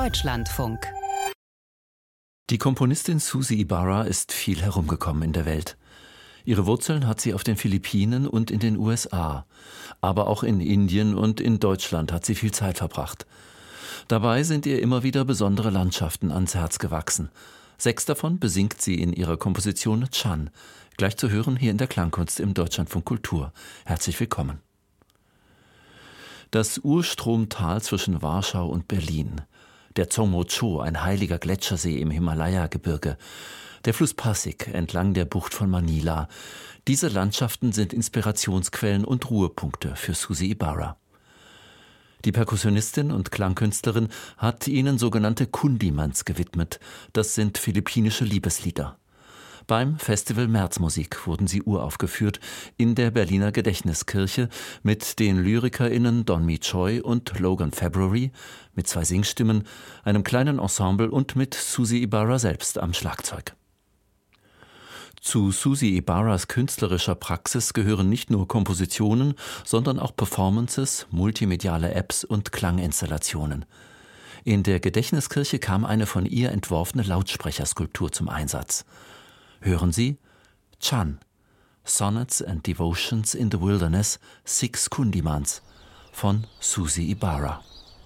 Deutschlandfunk. Die Komponistin Suzy Ibarra ist viel herumgekommen in der Welt. Ihre Wurzeln hat sie auf den Philippinen und in den USA. Aber auch in Indien und in Deutschland hat sie viel Zeit verbracht. Dabei sind ihr immer wieder besondere Landschaften ans Herz gewachsen. 6 davon besingt sie in ihrer Komposition Chan. Gleich zu hören hier in der Klangkunst im Deutschlandfunk Kultur. Herzlich willkommen. Das Urstromtal zwischen Warschau und Berlin. Der Tsongmo-cho, ein heiliger Gletschersee im Himalaya-Gebirge. Der Fluss Pasig entlang der Bucht von Manila. Diese Landschaften sind Inspirationsquellen und Ruhepunkte für Suzy Ibarra. Die Perkussionistin und Klangkünstlerin hat ihnen sogenannte Kundimans gewidmet. Das sind philippinische Liebeslieder. Beim Festival Märzmusik wurden sie uraufgeführt in der Berliner Gedächtniskirche mit den LyrikerInnen Don Mi Choi und Logan February mit 2 Singstimmen, einem kleinen Ensemble und mit Suzy Ibarra selbst am Schlagzeug. Zu Suzy Ibarras künstlerischer Praxis gehören nicht nur Kompositionen, sondern auch Performances, multimediale Apps und Klanginstallationen. In der Gedächtniskirche kam eine von ihr entworfene Lautsprecherskulptur zum Einsatz. Hören Sie Chan, Sonnets and Devotions in the Wilderness, 6 Kundimans von Suzy Ibarra.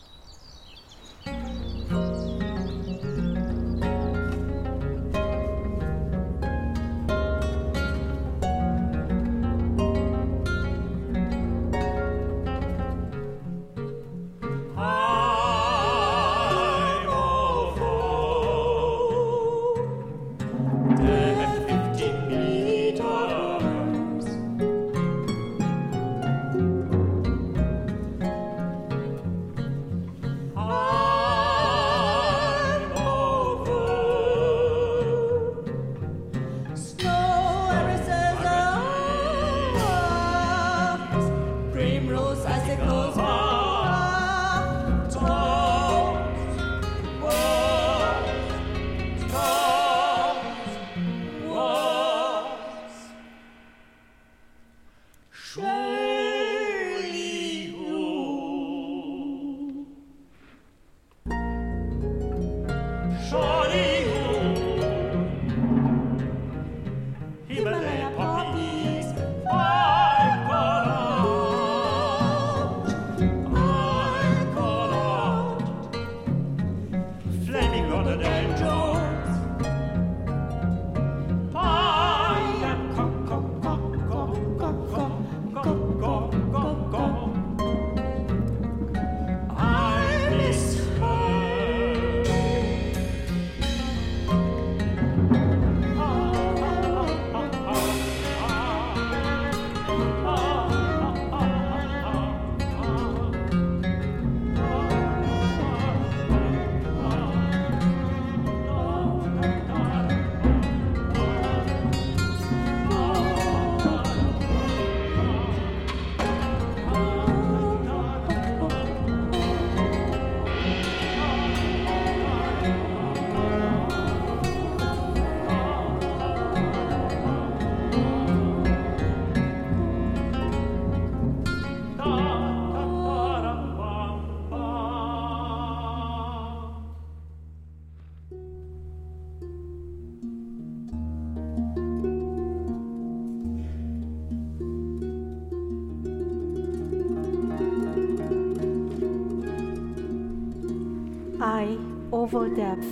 Oval depth,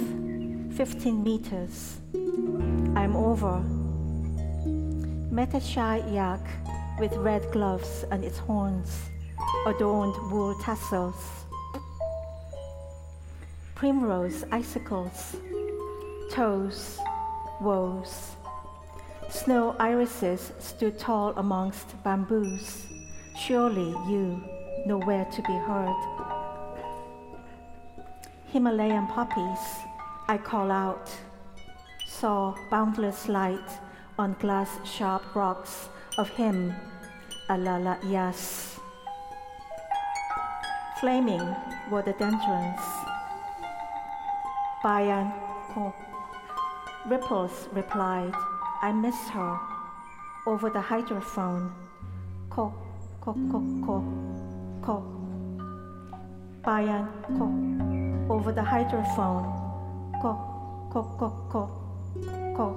15 meters. I'm over. Met a shy yak with red gloves and its horns, adorned wool tassels. Primrose icicles, toes, woes. Snow irises stood tall amongst bamboos. Surely you know where to be heard. Himalayan poppies, I call out, saw boundless light on glass-sharp rocks of him, Alala Yas. Flaming were the dendrons. Bayan Ko. Ripples replied, I miss her, over the hydrophone. Ko, ko, ko, ko, ko. Bayan Ko. over the hydrophone. Ko, ko, ko, ko, ko.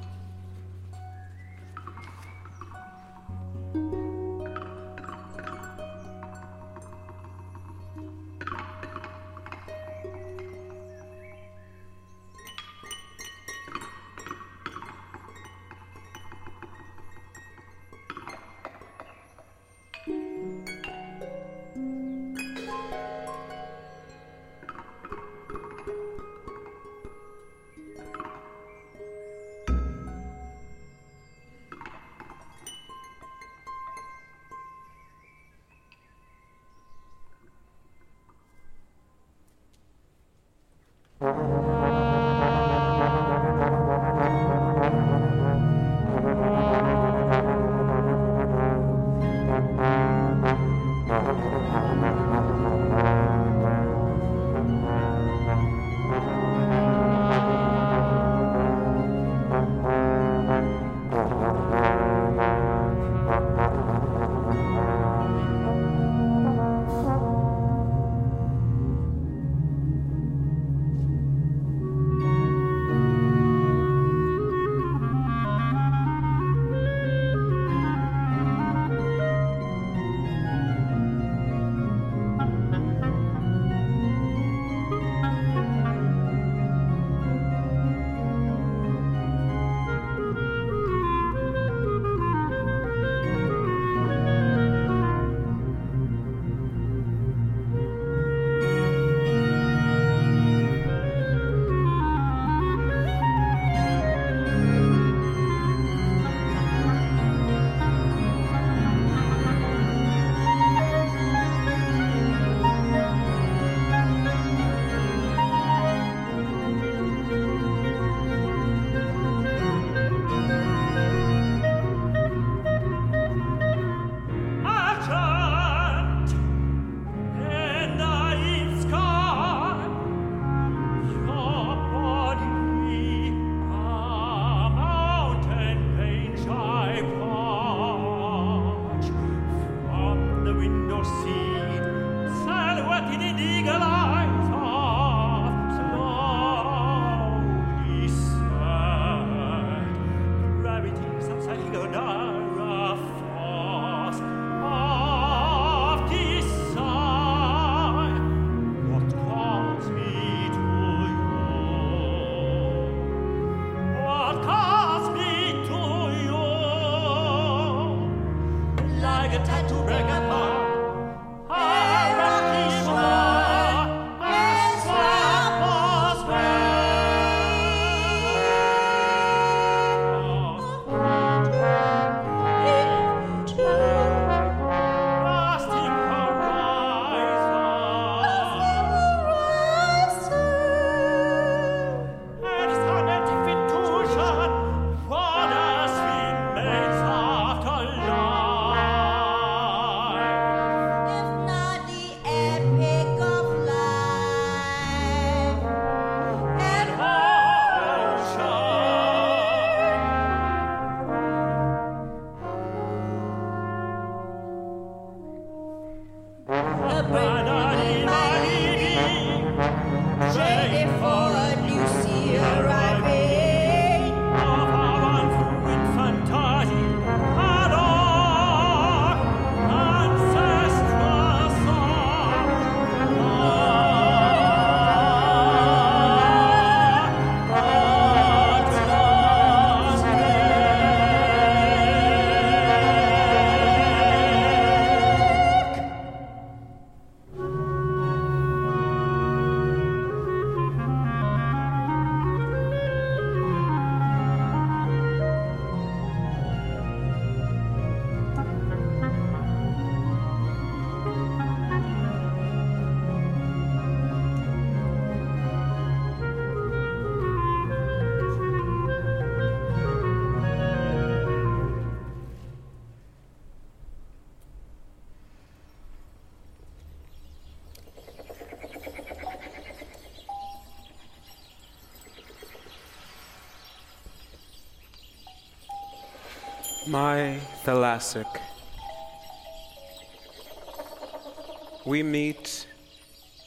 My Thalassic, we meet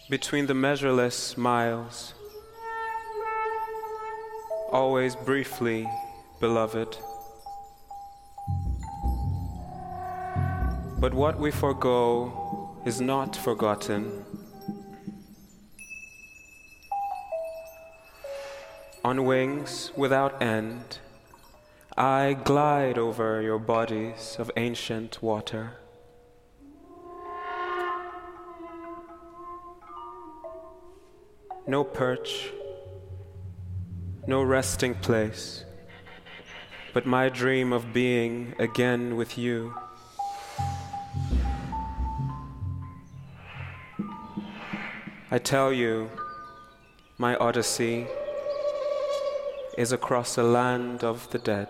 between the measureless miles, always briefly, beloved. But what we forgo is not forgotten. On wings without end, I glide over your bodies of ancient water. No perch, no resting place, but my dream of being again with you. I tell you, my odyssey is across a land of the dead.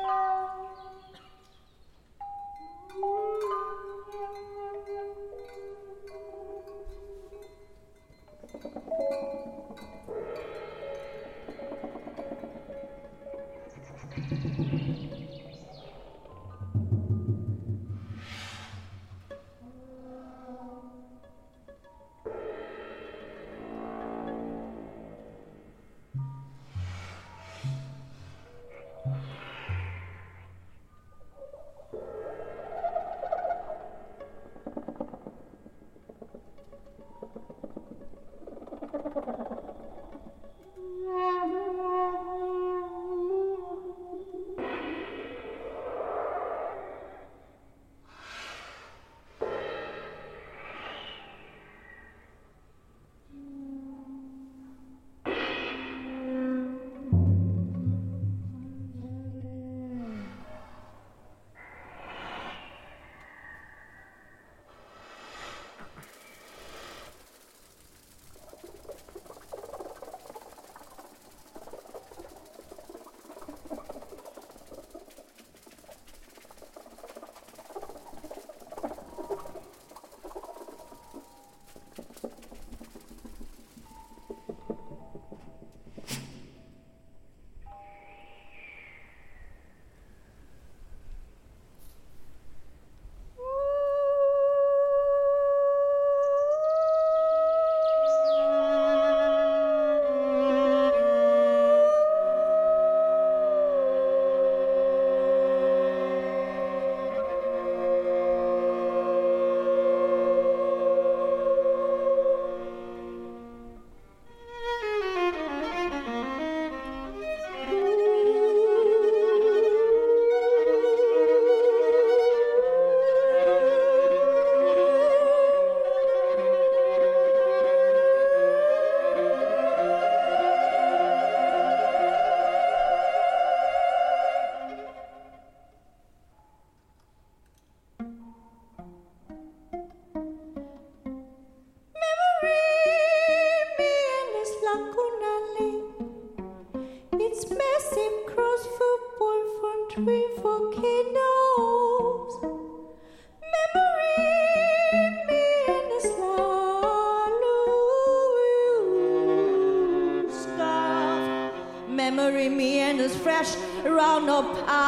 Memory me and is fresh around the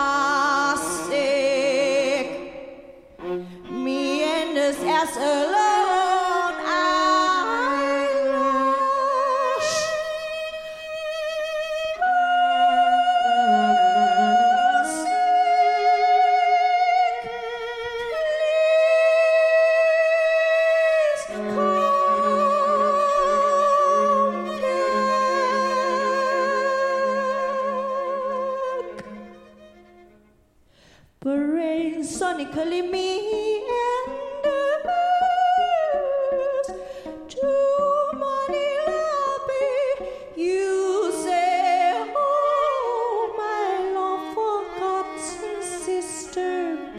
plastic. Me and is as alone eyelash. Parade sonically me and the birds to money lobby. You say, oh, my long forgotten sister,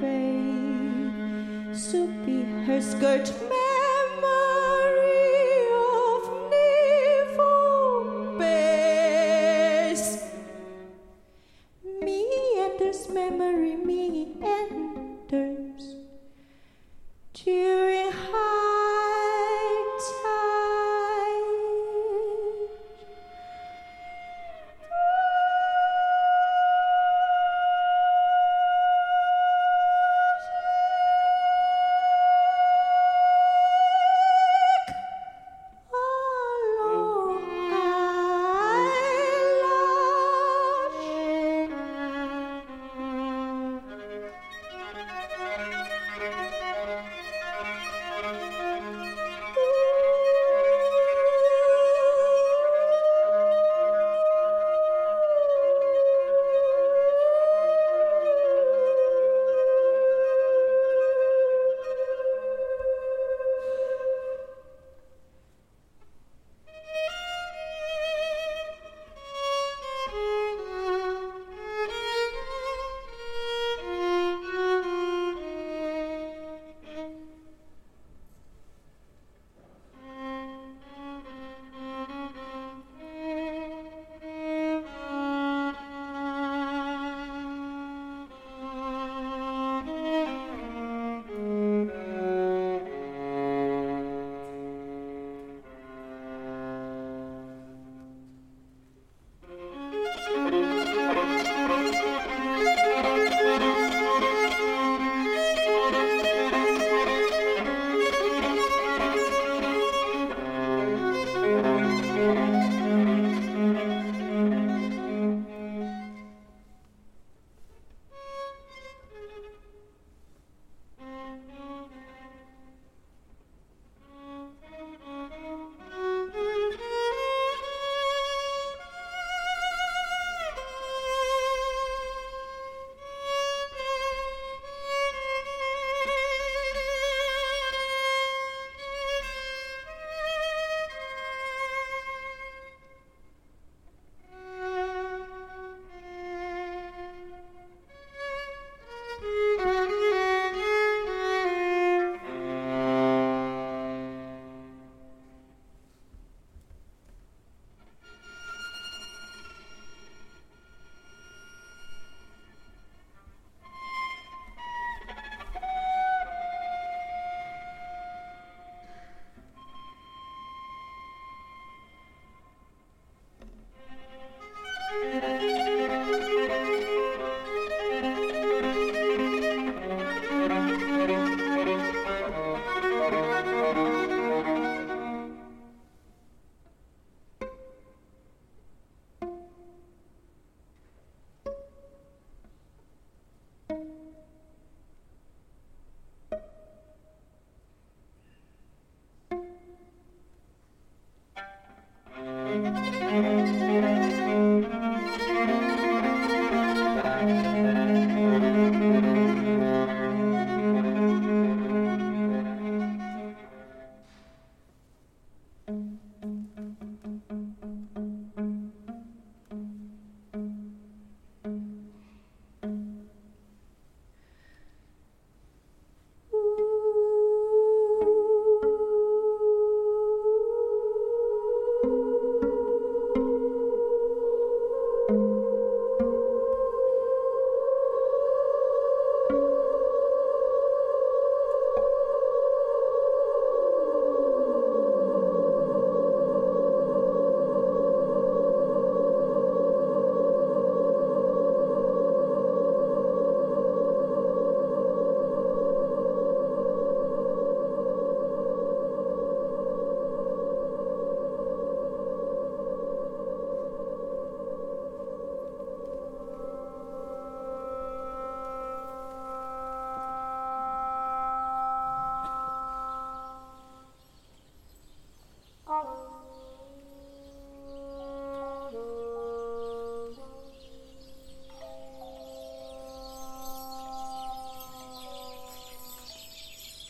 babe. Soupy her skirt memory of naval base. Me enters memory, me enters.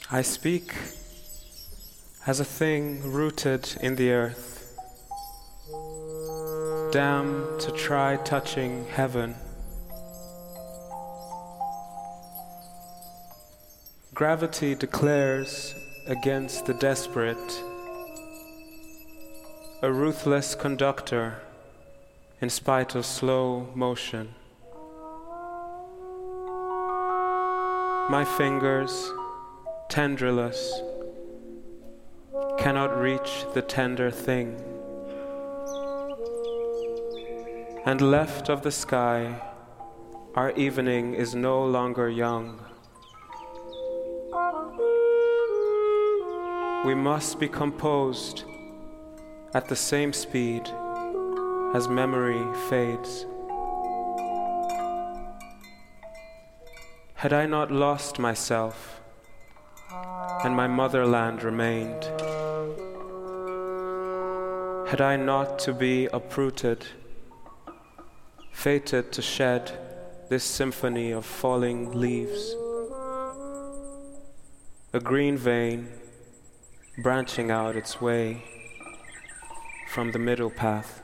I speak as a thing rooted in the earth, damned to try touching heaven. Gravity declares against the desperate, a ruthless conductor in spite of slow motion. My fingers, tendrilless, cannot reach the tender thing. And left of the sky, our evening is no longer young. We must be composed at the same speed as memory fades. Had I not lost myself and my motherland remained, had I not to be uprooted, fated to shed this symphony of falling leaves, a green vein branching out its way from the middle path.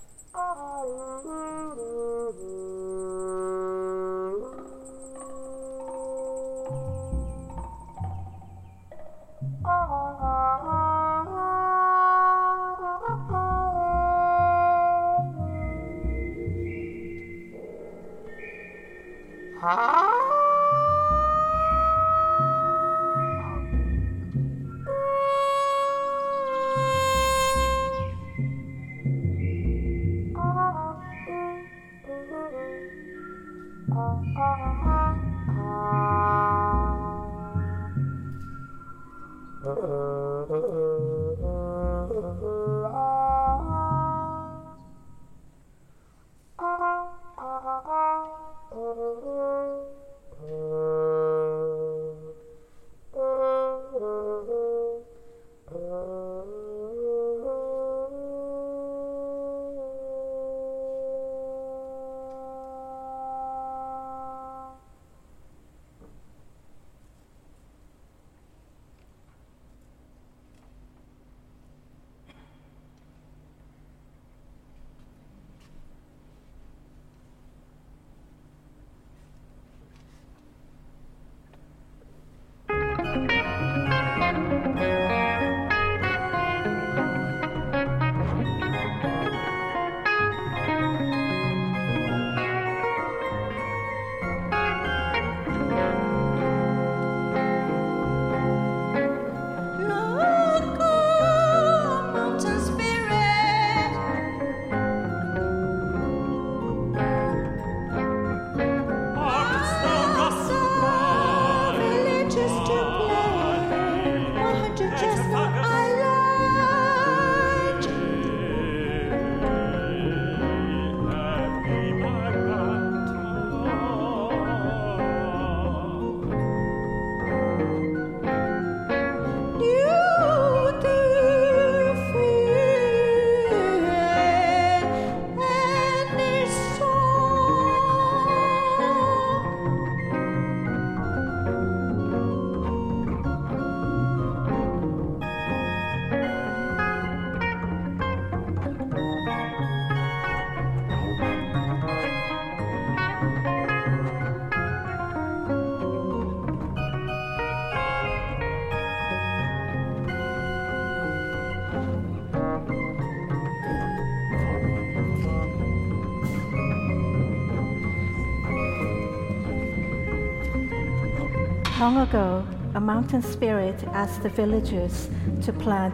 Long ago, a mountain spirit asked the villagers to plant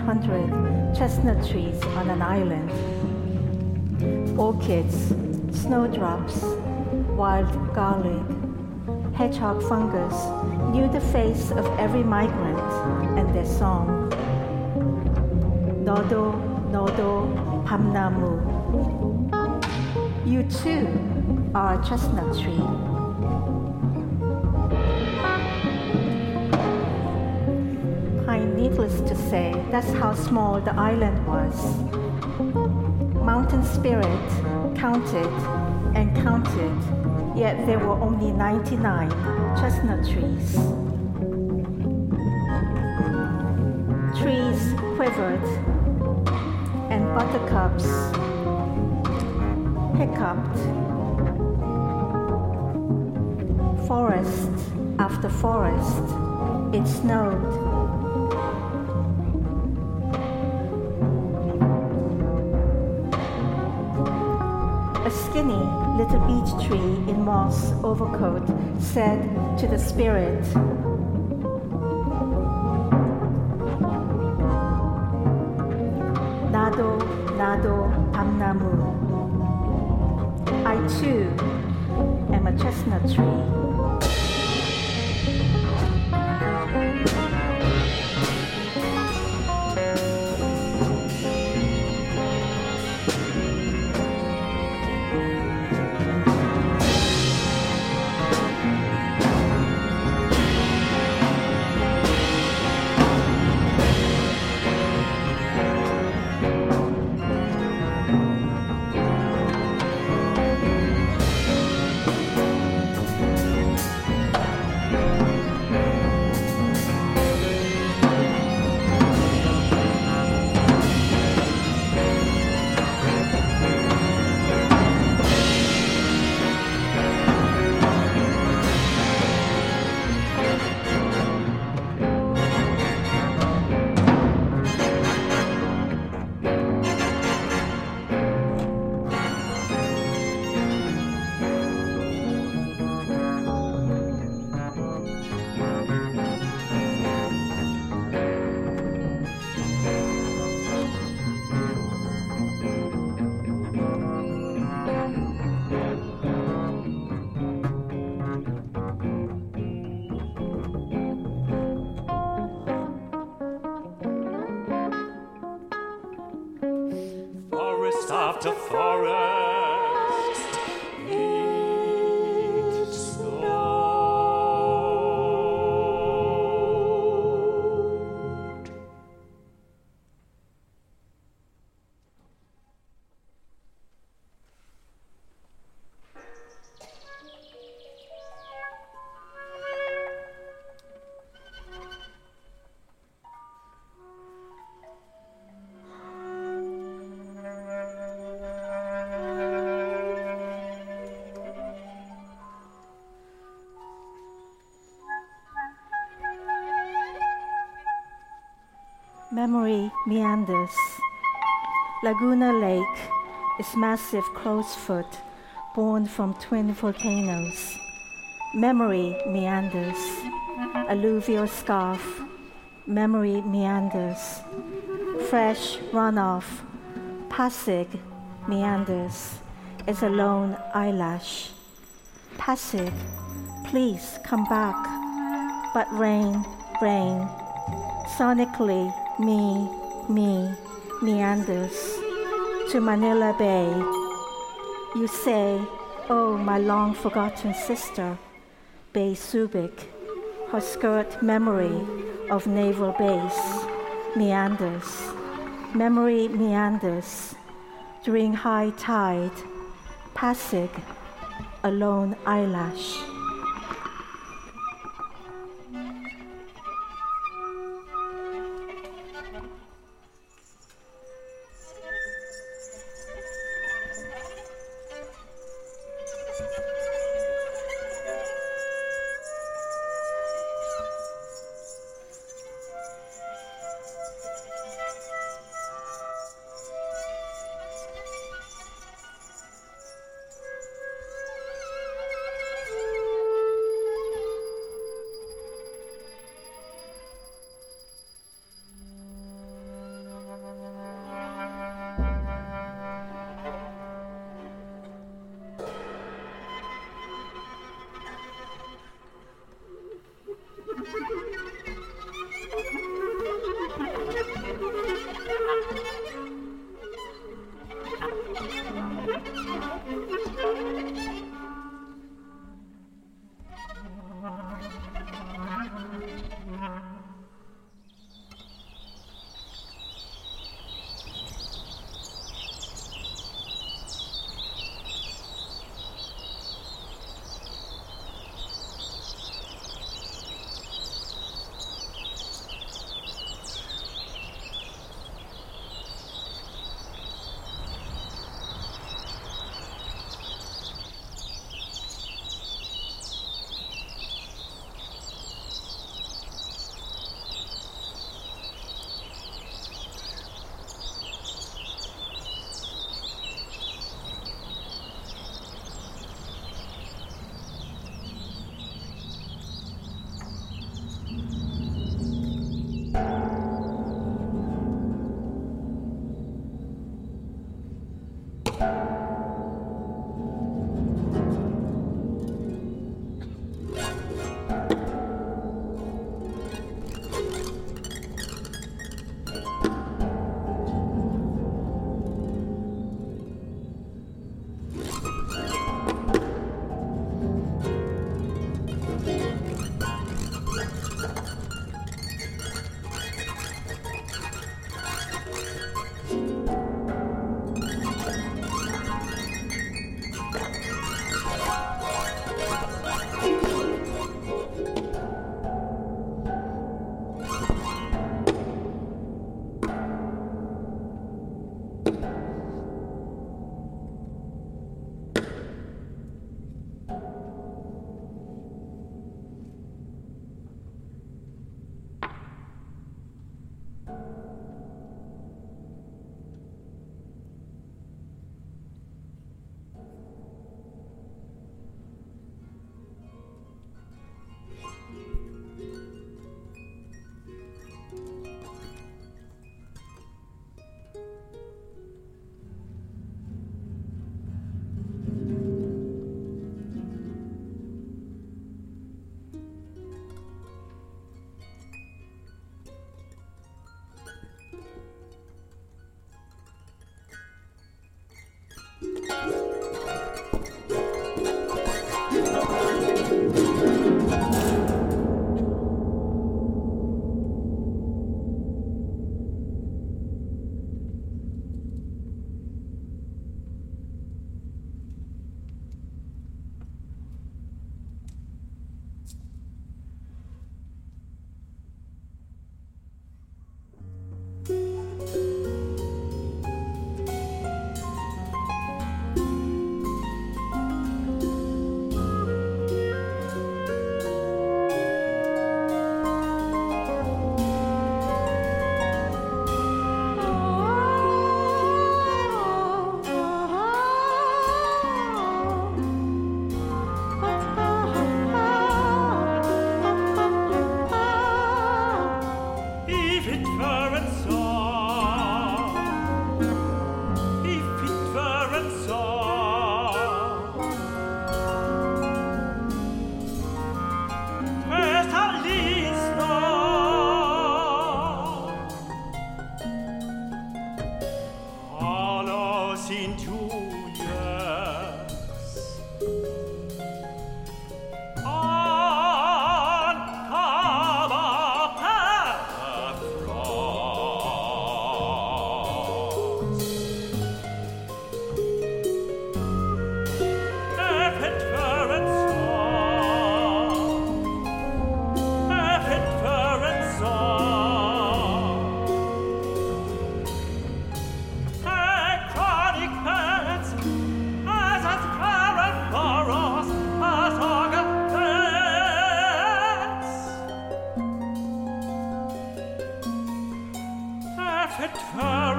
100 chestnut trees on an island. Orchids, snowdrops, wild garlic, hedgehog fungus knew the face of every migrant and their song. Nodo, Nodo, Pamnamu. You too are a chestnut tree. Needless to say, that's how small the island was. Mountain spirit counted and counted, yet there were only 99 chestnut trees. Trees quivered, and buttercups hiccuped. Forest after forest, it snowed. A skinny little beech tree in moss overcoat said to the spirit, Nado, Nado, Amnamu. I too am a chestnut tree. After forest, it snowed. Memory meanders. Laguna Lake is massive crowsfoot born from twin volcanoes. Memory meanders. Alluvial scarf. Memory meanders. Fresh runoff. Pasig meanders. Is a lone eyelash. Pasig, please come back. But rain, rain. Sonically, me, meanders to Manila Bay. You say, oh, my long-forgotten sister, Bay Subic, her skirt memory of naval base, meanders. Memory meanders during high tide, Pasig, a lone eyelash.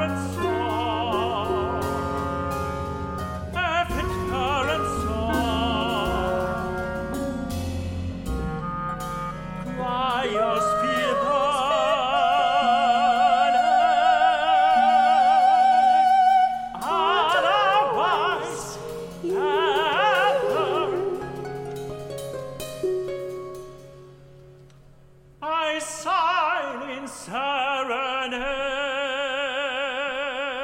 I sign in serenade.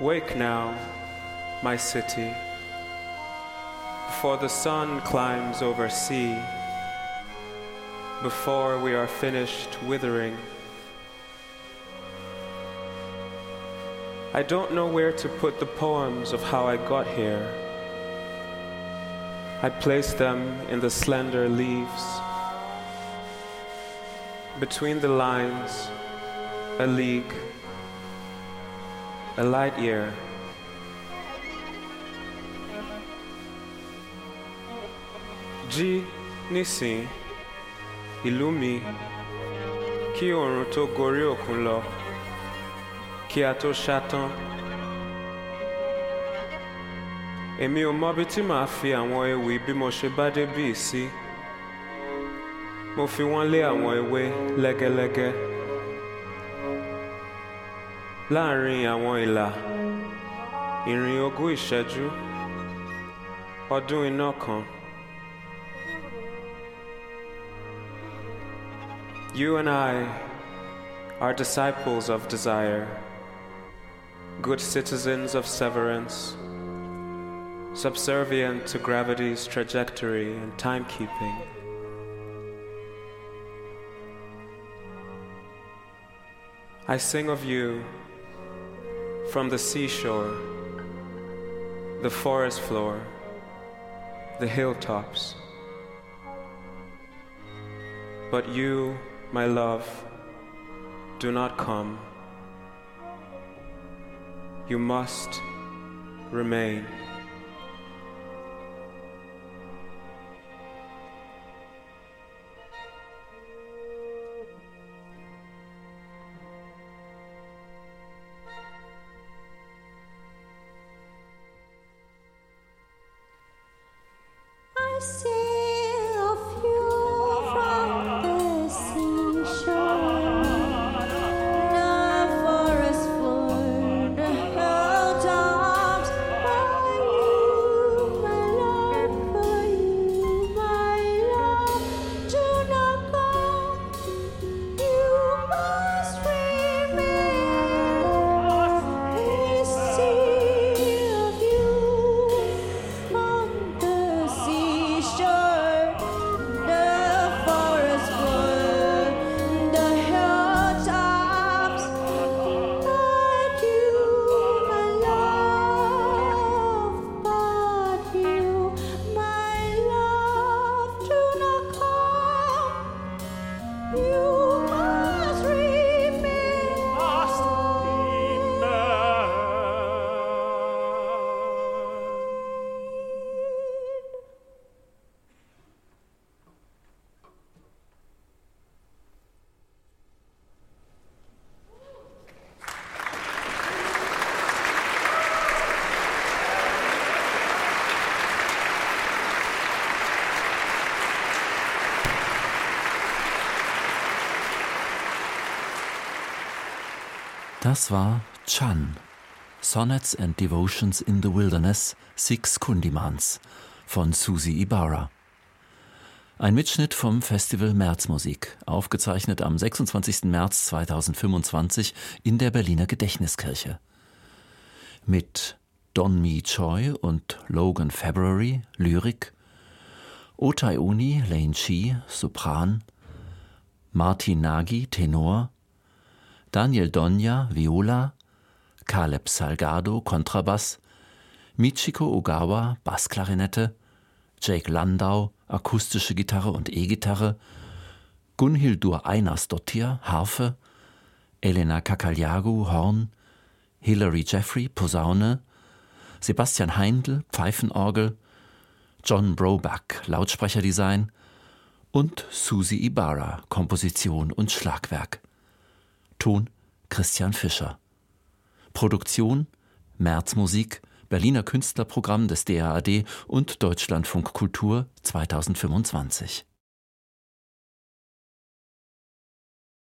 Wake now, my city, before the sun climbs over sea, before we are finished withering. I don't know where to put the poems of how I got here. I place them in the slender leaves. Between the lines, a league, a light year. Jí nísìn, ìlú mi, kí oòrùn tó gorí òkun lọ, kí a tó ṣátán. Èmi ò mọbi tí màá fi àwọn ewì bí mo ṣe bá débí sí. Mo fi wọ́n lé àwọn ewé lẹ́gẹ́lẹ́gẹ́. Láàrin àwọn ìlà, ìrìn ogún ìṣẹ́jú, ọdún iná kan. You and I are disciples of desire, good citizens of severance, subservient to gravity's trajectory and timekeeping. I sing of you from the seashore, the forest floor, the hilltops. But you, my love, do not come. You must remain. I sing of you from the seashore, the forest floor, the hilltops. For you, my love, for you, my love, do not go. You must remain. We sing of you from the seashore, the forest floor, the hilltops. But you, my love, but you, my love, do not come. You must remain. Das war Chan, Sonnets and Devotions in the Wilderness, 6 Kundimans von Susie Ibarra. Ein Mitschnitt vom Festival Märzmusik, aufgezeichnet am 26. März 2025 in der Berliner Gedächtniskirche. Mit Don Mi Choi und Logan February, Lyrik, Otai Oni, Lane Chi, Sopran, Martin Nagy, Tenor, Daniel Donia, Viola, Caleb Salgado, Kontrabass, Michiko Ogawa, Bassklarinette, Jake Landau, akustische Gitarre und E-Gitarre, Gunhildur Einarsdottir, Harfe, Elena Kakaljagu, Horn, Hilary Jeffrey, Posaune, Sebastian Heindl, Pfeifenorgel, John Broback, Lautsprecherdesign und Susie Ibarra, Komposition und Schlagwerk. Ton Christian Fischer. Produktion Märzmusik, Berliner Künstlerprogramm des DAAD und Deutschlandfunk Kultur 2025.